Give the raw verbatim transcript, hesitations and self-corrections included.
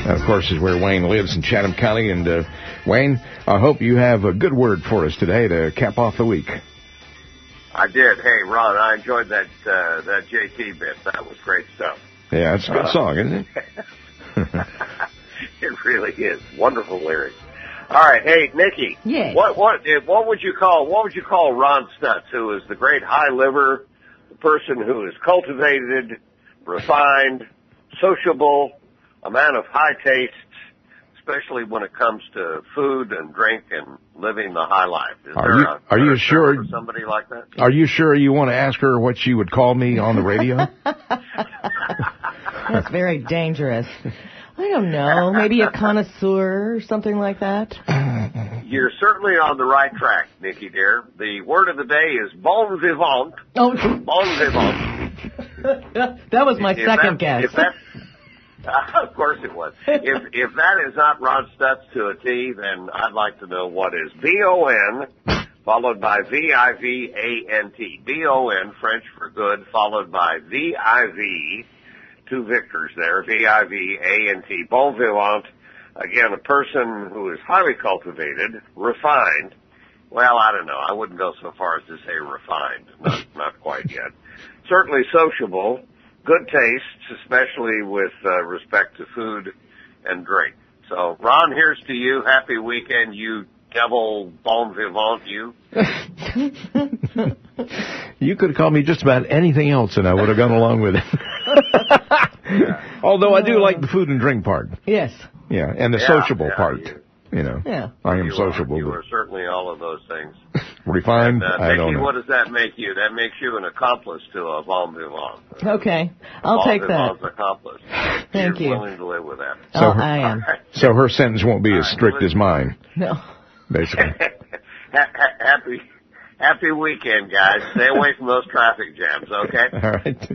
That, of course, is where Wayne lives in Chatham County. And, uh, Wayne, I hope you have a good word for us today to cap off the week. I did. Hey, Ron, I enjoyed that uh, that J T bit. That was great stuff. Yeah, it's a good uh, song, isn't it? It really is. Wonderful lyrics. All right, hey, Nikki. Yes. What what what would you call what would you call Ron Stutz, who is the great high liver, the person who is cultivated, refined, sociable, a man of high tastes, especially when it comes to food and drink and living the high life. Is are there you, a, are you sure for somebody like that? Are you sure you want to ask her what she would call me on the radio? That's very dangerous. I don't know. Maybe a connoisseur or something like that. You're certainly on the right track, Nikki dear. The word of the day is bon vivant. Oh, bon vivant. That was my if second that, guess. If that, uh, of course it was. If if that is not Ron Stutz to a T, then I'd like to know what is B O N followed by V I V A N T. B O N, French for good, followed by V I V. Two victors there, V I V A N T, bon vivant, again, a person who is highly cultivated, refined, well, I don't know, I wouldn't go so far as to say refined, not, not quite yet. Certainly sociable, good tastes, especially with uh, respect to food and drink. So, Ron, here's to you, happy weekend, you devil bon vivant, you. You could have called me just about anything else, and I would have gone along with it. Yeah. Although I do like the food and drink part. Yes. Yeah, and the yeah, sociable yeah, part. You, you know, yeah. I am you sociable. Are, you but are certainly all of those things. Refined? And, uh, I Nikki, don't know. what does that make you? That makes you an accomplice to a bon vivant. Okay, I'll bon take that. Bon vivant's accomplice. Thank You're you. willing to live with that. So so oh, her, I am. Right. So her sentence won't be all as right, strict well, as mine, No. basically. Happy, happy weekend, guys. Stay away from those traffic jams, okay? All right.